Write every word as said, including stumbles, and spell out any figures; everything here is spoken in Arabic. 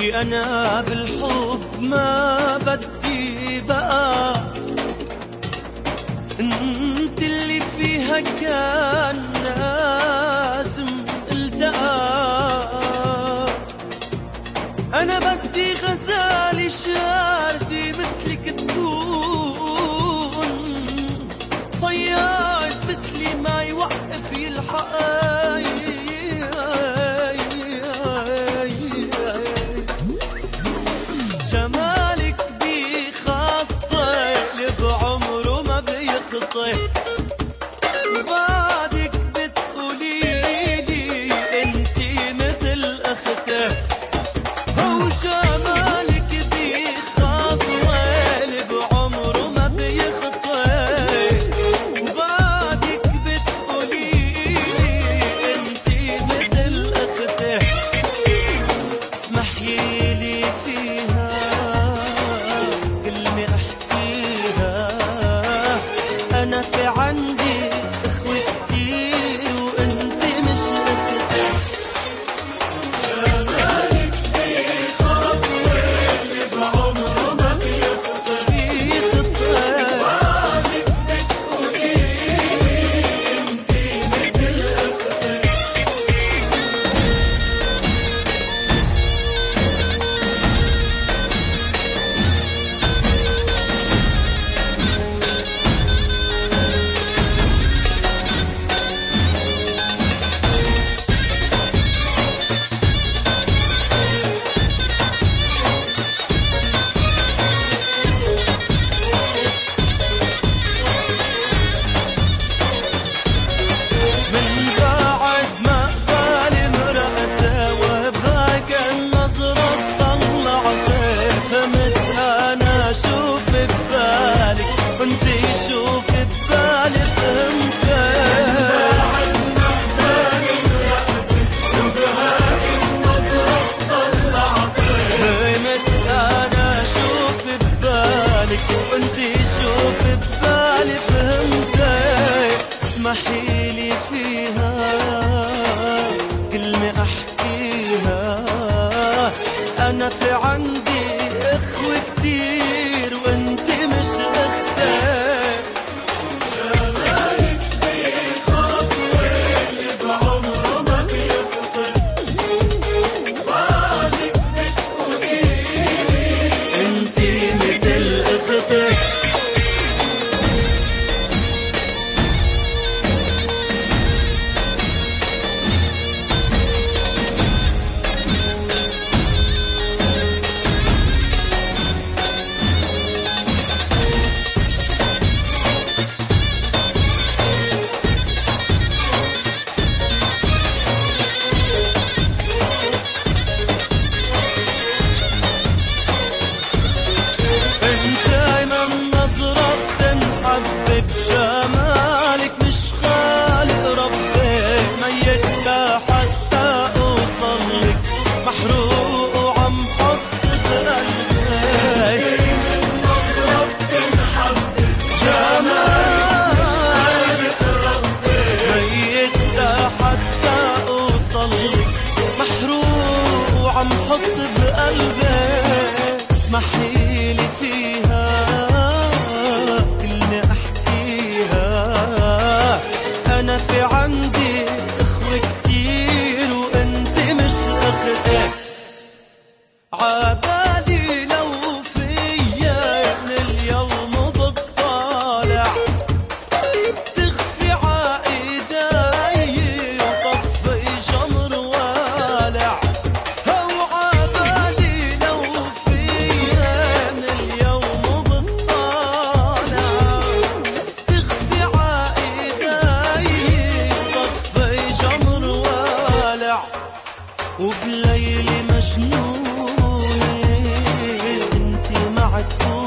أنا بالحب ما بدي بقى، انت اللي فيها كان لازم التقى. أنا بدي غزالة شاردة مثلك تكون، صياد مثلي ما يوقف يلحق. جمالك بيخطي اللي بعمره ما بيخطي، وبعدك بتقوليلي انتي مثل اختي. وجمالك بيخطي اللي بعمره ما بيخطي، وبعدك بتقوليلي انتي مثل اختي. اسمحيلي فيها أنا في عندي إخوة كتير وأنت مش أختي. جمالك بيخطي اللي بعمره ما بيخطي، بيخطي وبعدك بتقوليلي أنت مثل أختي. اسمحيلي فيها كلمة أحكيها، أنا في عندي إخوة كتير وأنت مش أختي. جمالك بيخطي اللي بعمره ما بيخطي، وبعدك بتقوليلي أنت مثل أختي. بجمالك مش خالق ربي، ميت لحتى اوصلك، محروق وعم حط بقلبي. نظرة بتنحب بجمالك ربي، ميت لحتى اوصلك، محروق وعم حط بقلبي. اسمحيلي فيها أنا في عندي إخوة كتير وأنت مش أختي. عبالي لو فيا من اليوم بتطالع، تخفي عايداي وطفي جمر والع. هو عبالي لو فيا من اليوم بتطالع، تخفي وبليلي مجنونة انتي معك